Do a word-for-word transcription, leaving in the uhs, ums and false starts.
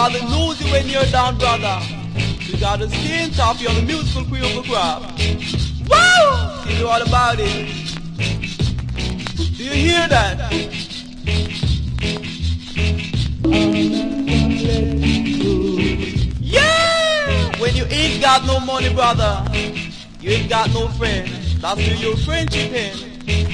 gotta lose you when you're down, brother. You gotta stay on top, you're the musical queen of the crowd. Woo! You know all about it. Do you hear that? Yeah! When you ain't got no money, brother, you ain't got no friend. That's where your friendship ends.